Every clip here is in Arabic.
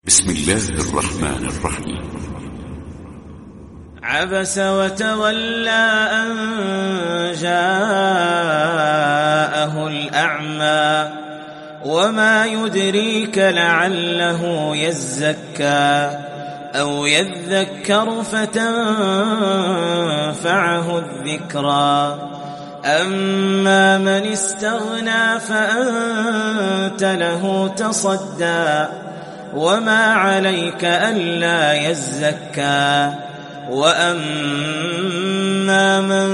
بسم الله الرحمن الرحيم. عبس وتولى أن جاءه الأعمى وما يدريك لعله يزكى أو يذكر فتنفعه الذكرى. أما من استغنى فأنت له تصدى وما عليك ألا يزكى. وأما من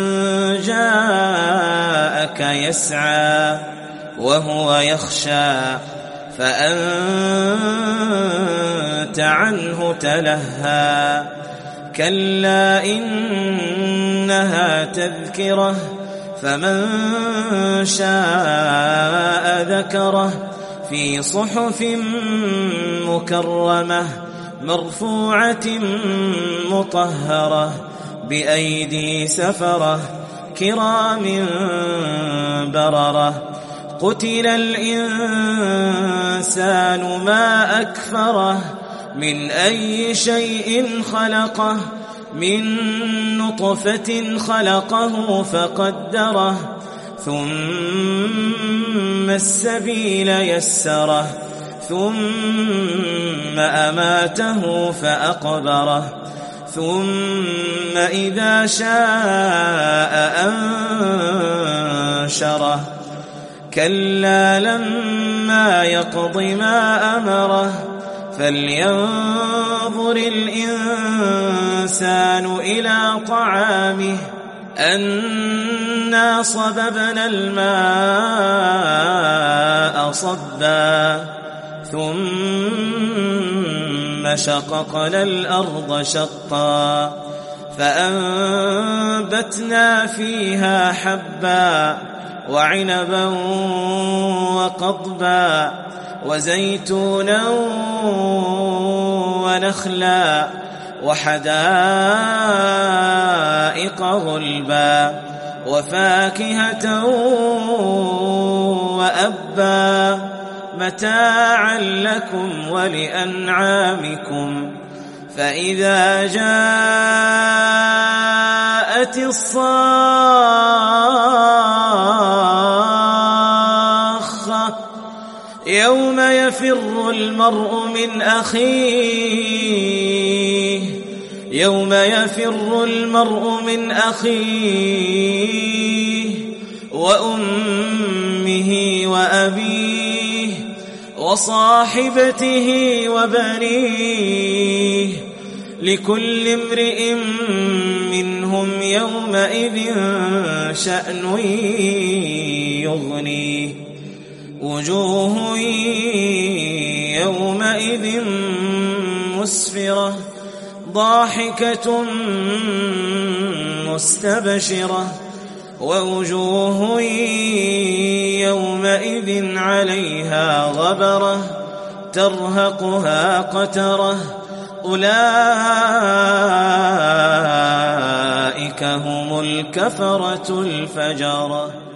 جاءك يسعى وهو يخشى فأنت عنه تلهى. كلا إنها تذكرة فمن شاء ذكره في صحف مكرمة مرفوعة مطهرة بأيدي سفرة كرام بررة. قتل الإنسان ما أكفره من أي شيء خلقه من نطفة خلقه فقدره ثم السبيل يسره ثم أماته فأقبره ثم إذا شاء أنشره. كلا لما يقض ما أمره فلينظر الإنسان إلى طعامه أنا صببنا الماء صبا ثم شققنا الأرض شقا فأنبتنا فيها حبا وعنبا وقضبا وزيتونا ونخلا وحدائق غلبا وفاكهة وأبا متاعا لكم ولأنعامكم. فإذا جاءت الصاخة يوم يفر المرء من أخيه وأمه وأبيه وصاحبته وبنيه لكل امرئ منهم يومئذ شأن يغنيه. وجوه يومئذ مسفرة ضاحكة مستبشرة ووجوه يومئذ عليها غبرة ترهقها قترة أولئك هم الكفرة الفجرة.